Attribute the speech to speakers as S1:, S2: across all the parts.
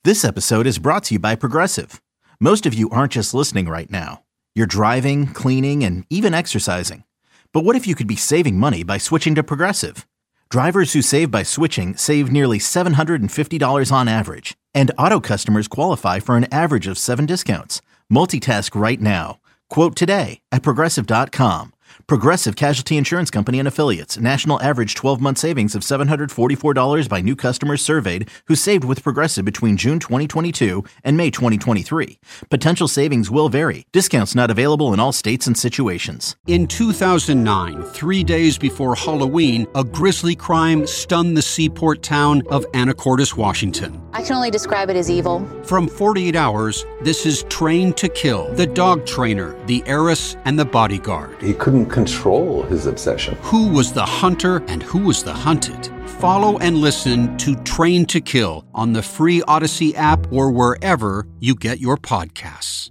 S1: This episode is brought to you by Progressive. Most of you aren't just listening right now. You're driving, cleaning, and even exercising. But what if you could be saving money by switching to Progressive? Drivers who save by switching save nearly $750 on average. And auto customers qualify for an average of 7 discounts. Multitask right now. Quote today at Progressive.com. Progressive Casualty Insurance Company and Affiliates. National average 12-month savings of $744 by new customers surveyed who saved with Progressive between June 2022 and May 2023. Potential savings will vary. Discounts not available in all states and situations.
S2: In 2009, 3 days before Halloween, a grisly crime stunned the seaport town of Anacortes, Washington.
S3: I can only describe it as evil.
S2: From 48 Hours, this is Trained to Kill, the dog trainer, the heiress, and the bodyguard.
S4: He couldn't control his obsession.
S2: Who was the hunter and who was the hunted? Follow and listen to Trained to Kill on the free Odyssey app or wherever you get your podcasts.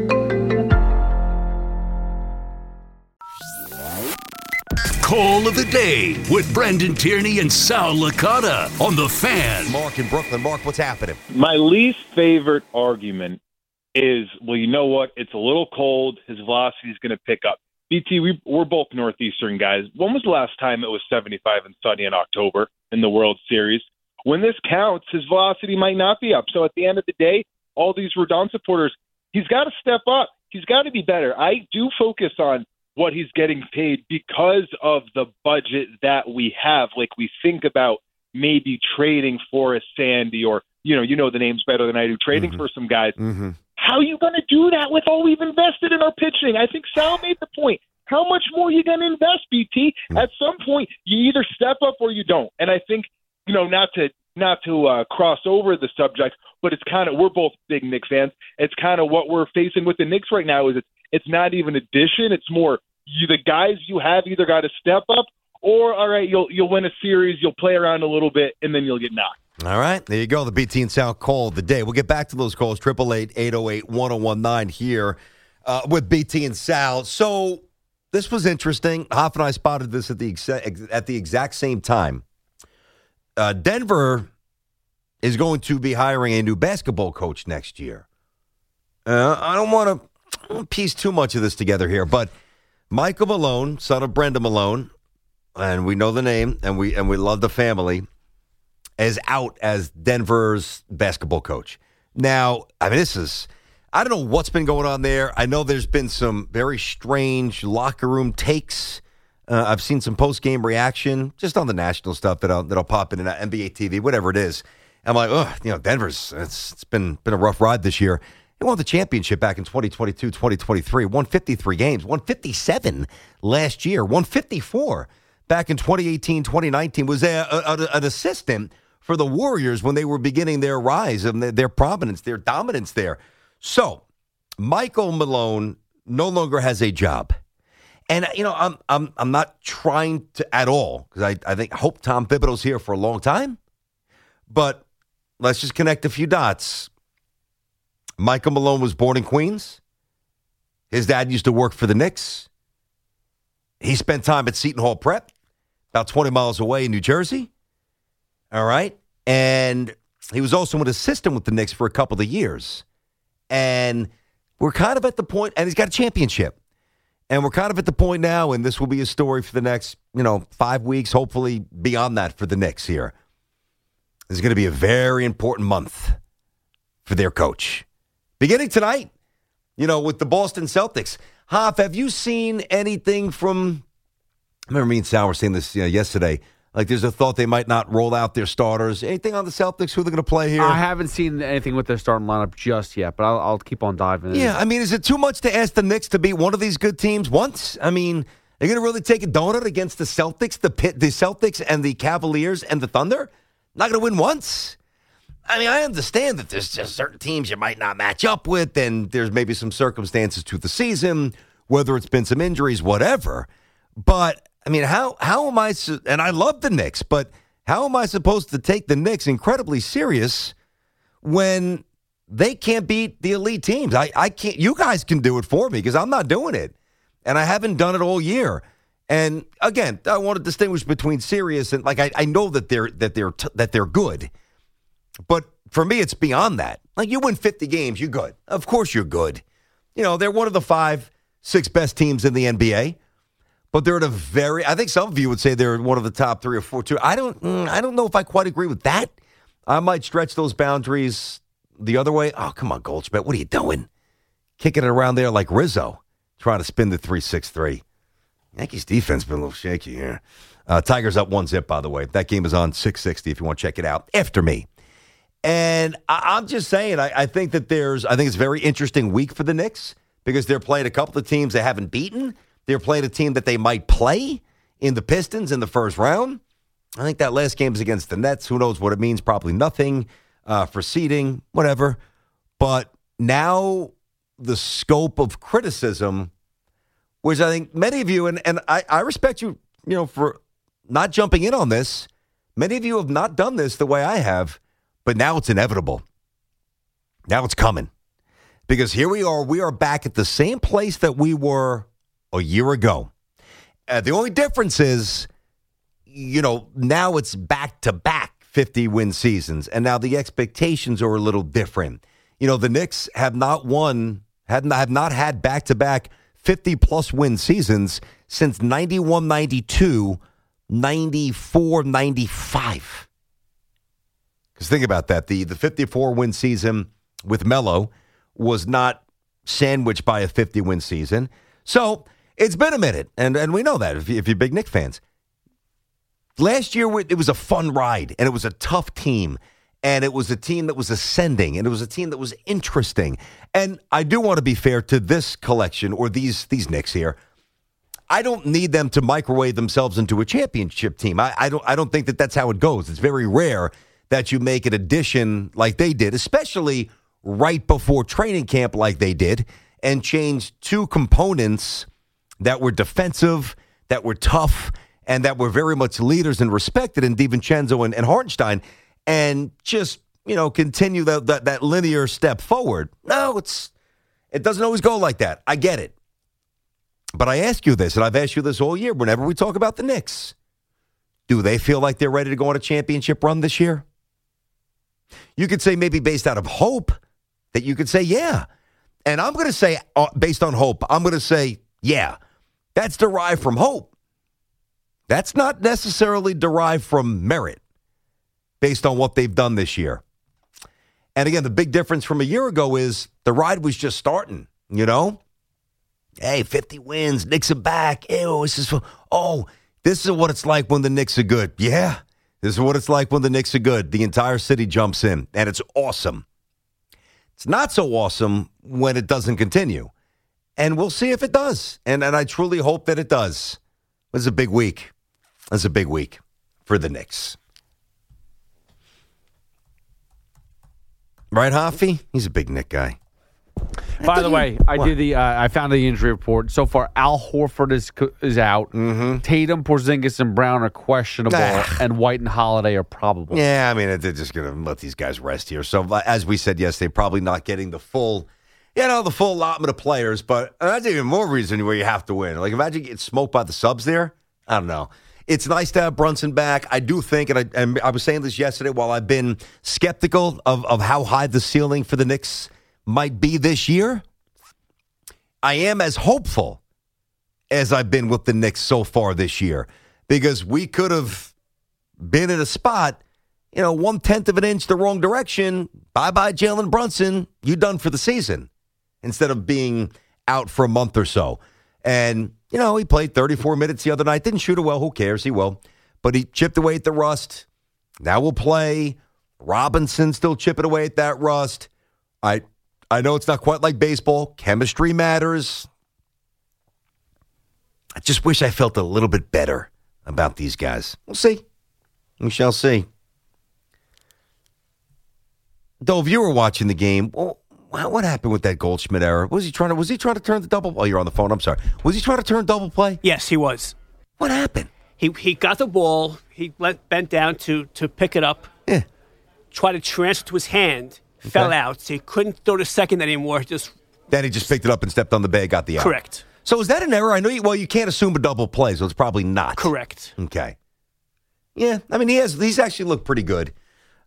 S5: Call of the Day with Brendan Tierney and Sal Licata on The Fan.
S6: Mark in Brooklyn. Mark, what's happening?
S7: My least favorite argument is, well, you know what? It's a little cold. His velocity is going to pick up. BT, we're both Northeastern guys. When was the last time it was 75 and sunny in October in the World Series? When this counts, his velocity might not be up. So at the end of the day, all these Rodon supporters, he's got to step up. He's got to be better. I do focus on what he's getting paid because of the budget that we have. Like, we think about maybe trading for a Sandy or, you know the names better than I do, trading for some guys. How are you going to do that with all we've invested in our pitching? I think Sal made the point. How much more are you going to invest, BT? At some point, you either step up or you don't. And I think, not to cross over the subject, but it's kind of, we're both big Knicks fans. It's kind of what we're facing with the Knicks right now. Is it's not even addition. It's more the guys you have either got to step up or, all right, you'll win a series, you'll play around a little bit, and then you'll get knocked.
S6: All right, there you go. The BT and Sal call of the day. We'll get back to those calls. 888-808-1019 here with BT and Sal. So this was interesting. Hoff and I spotted this at the exact same time. Denver is going to be hiring a new basketball coach next year. I don't want to piece too much of this together here, but Michael Malone, son of Brenda Malone, and we know the name, and we love the family, is out as Denver's basketball coach. Now, I mean, I don't know what's been going on there. I know there's been some very strange locker room takes. I've seen some post-game reaction just on the national stuff that'll pop in NBA TV, whatever it is. I'm like, Denver's, it's been a rough ride this year. They won the championship back in 2022, 2023, won 53 games, won 57 last year, won 54 back in 2018, 2019, was an assistant for the Warriors when they were beginning their rise and their prominence, their dominance there. So Michael Malone no longer has a job. And, I'm not trying to at all, because I hope Tom Thibodeau's here for a long time. But let's just connect a few dots. Michael Malone was born in Queens. His dad used to work for the Knicks. He spent time at Seton Hall Prep, about 20 miles away in New Jersey. All right. And he was also an assistant with the Knicks for a couple of years. And we're kind of at the point, and he's got a championship. And we're kind of at the point now, and this will be a story for the next, 5 weeks, hopefully beyond that for the Knicks here. This is going to be a very important month for their coach. Beginning tonight, with the Boston Celtics. Hoff, have you seen anything from, I remember me and Sal were saying this yesterday, like there's a thought they might not roll out their starters. Anything on the Celtics, who they're going to play here?
S8: I haven't seen anything with their starting lineup just yet, but I'll keep on diving in.
S6: Yeah, I mean, is it too much to ask the Knicks to beat one of these good teams once? I mean, are you going to really take a donut against the Celtics, the Celtics and the Cavaliers and the Thunder? Not going to win once? I mean, I understand that there's just certain teams you might not match up with, and there's maybe some circumstances to the season, whether it's been some injuries, whatever. But, I mean, how am I, and I love the Knicks, but how am I supposed to take the Knicks incredibly serious when they can't beat the elite teams? I can't. You guys can do it for me because I'm not doing it, and I haven't done it all year. And again, I want to distinguish between serious and I know that they're good. But for me, it's beyond that. Like, you win 50 games, you're good. Of course you're good. You know, they're one of the 5, 6 best teams in the NBA. But they're at a very, I think some of you would say they're one of the top 3 or 4, too. I don't know if I quite agree with that. I might stretch those boundaries the other way. Oh, come on, Goldschmidt. What are you doing? Kicking it around there like Rizzo, trying to spin the 3-6-3. Yankees defense been a little shaky here. Tigers up 1-0, by the way. That game is on 660 if you want to check it out after me. And I'm just saying, I think that I think it's a very interesting week for the Knicks because they're playing a couple of teams they haven't beaten. They're playing a team that they might play in the Pistons in the first round. I think that last game is against the Nets. Who knows what it means? Probably nothing for seeding, whatever. But now the scope of criticism, which I think many of you, and I respect you, for not jumping in on this. Many of you have not done this the way I have, but now it's inevitable. Now it's coming. Because here we are back at the same place that we were a year ago. The only difference is, now it's back-to-back 50-win seasons, and now the expectations are a little different. The Knicks have not had back-to-back 50-plus win seasons since 91-92, 94-95. Because think about that. The 54-win season with Melo was not sandwiched by a 50-win season. So it's been a minute, and we know that if you're big Knicks fans. Last year, it was a fun ride, and it was a tough team, and it was a team that was ascending, and it was a team that was interesting. And I do want to be fair to this collection, or these Knicks here. I don't need them to microwave themselves into a championship team. I don't think that that's how it goes. It's very rare that you make an addition like they did, especially right before training camp like they did, and change 2 components that were defensive, that were tough, and that were very much leaders and respected in DiVincenzo and Hartenstein, and just, continue that linear step forward. No, it doesn't always go like that. I get it. But I ask you this, and I've asked you this all year whenever we talk about the Knicks. Do they feel like they're ready to go on a championship run this year? You could say maybe based out of hope that you could say, yeah. And I'm going to say, based on hope, I'm going to say, yeah. That's derived from hope. That's not necessarily derived from merit based on what they've done this year. And again, the big difference from a year ago is the ride was just starting, Hey, 50 wins, Knicks are back. Ew, this is what it's like when the Knicks are good. Yeah, this is what it's like when the Knicks are good. The entire city jumps in, and it's awesome. It's not so awesome when it doesn't continue. And we'll see if it does. And I truly hope that it does. This is a big week. This is a big week for the Knicks. Right, Hoffy? He's a big Knick guy.
S8: By the way, I found the injury report. So far, Al Horford is out. Mm-hmm. Tatum, Porzingis, and Brown are questionable, and White and Holiday are probable.
S6: Yeah, I mean, they're just going to let these guys rest here. So, as we said yesterday, probably not getting the full allotment of players, but that's even more reason where you have to win. Like, imagine getting smoked by the subs there. I don't know. It's nice to have Brunson back. I do think, and I was saying this yesterday, while I've been skeptical of how high the ceiling for the Knicks might be this year, I am as hopeful as I've been with the Knicks so far this year, because we could have been in a spot, 1/10 of an inch the wrong direction. Bye-bye, Jalen Brunson. You done for the season, instead of being out for a month or so. And, he played 34 minutes the other night. Didn't shoot it well. Who cares? He will. But he chipped away at the rust. Now we'll play. Robinson still chipping away at that rust. I know it's not quite like baseball. Chemistry matters. I just wish I felt a little bit better about these guys. We'll see. We shall see. Though, if you were watching the game, well, what happened with that Goldschmidt error? Was he trying to turn the double? Oh, you're on the phone. I'm sorry. Was he trying to turn double play?
S9: Yes, he was.
S6: What happened?
S9: He got the ball. He bent down to pick it up.
S6: Yeah.
S9: Tried to transfer to his hand. Okay. Fell out. So he couldn't throw the second anymore.
S6: Then he just picked it up and stepped on the bag, got the out.
S9: Correct.
S6: So is that an error? I know you can't assume a double play, so it's probably not.
S9: Correct.
S6: Okay. Yeah, I mean, he's actually looked pretty good.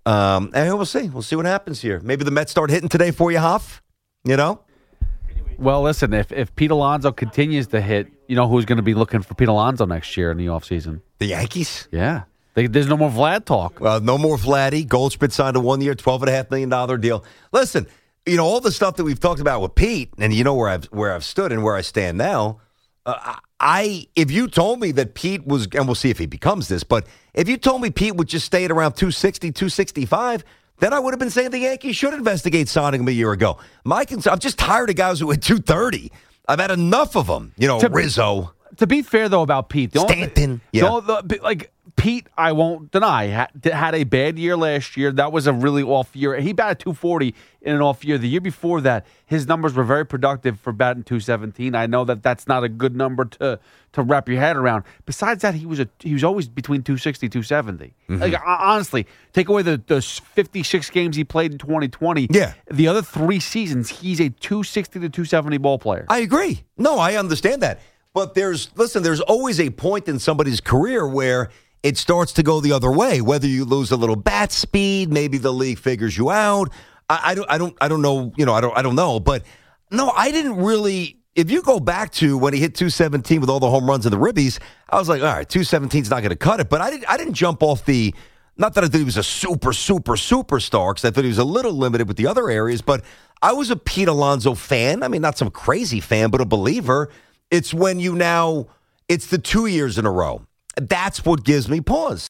S6: And we'll see. We'll see what happens here. Maybe the Mets start hitting today for you, Hoff. You know?
S8: Well, listen, if Pete Alonso continues to hit, you know who's going to be looking for Pete Alonso next year in the offseason?
S6: The Yankees?
S8: Yeah. There's no more Vlad talk.
S6: Well, no more Vladdy. Goldschmidt signed a 1-year, $12.5 million deal. Listen, you know, all the stuff that we've talked about with Pete, and you know where I've stood and where I stand now, if you told me that Pete was, and we'll see if he becomes this, but if you told me Pete would just stay at around 260, 265, then I would have been saying the Yankees should investigate signing him a year ago. I'm just tired of guys who hit 230. I've had enough of them. You know, Rizzo.
S8: To be fair, though, about Pete.
S6: Stanton.
S8: Pete, I won't deny, had a bad year last year. That was a really off year. He batted 240 in an off year. The year before that, his numbers were very productive for batting 217. I know that that's not a good number to wrap your head around. Besides that, he was always between 260, 270. Mm-hmm. Like, honestly, take away the 56 games he played in 2020.
S6: Yeah.
S8: The other 3 seasons, he's a 260 to 270 ball player.
S6: I agree. No, I understand that. But there's always a point in somebody's career where it starts to go the other way. Whether you lose a little bat speed, maybe the league figures you out. I don't know. You know, I don't know. But no, I didn't really. If you go back to when he hit 217 with all the home runs and the ribbies, I was like, all right, 217 is not going to cut it. But I didn't jump off the. Not that I thought he was a superstar, because I thought he was a little limited with the other areas. But I was a Pete Alonso fan. I mean, not some crazy fan, but a believer. It's when it's the 2 years in a row. That's what gives me pause.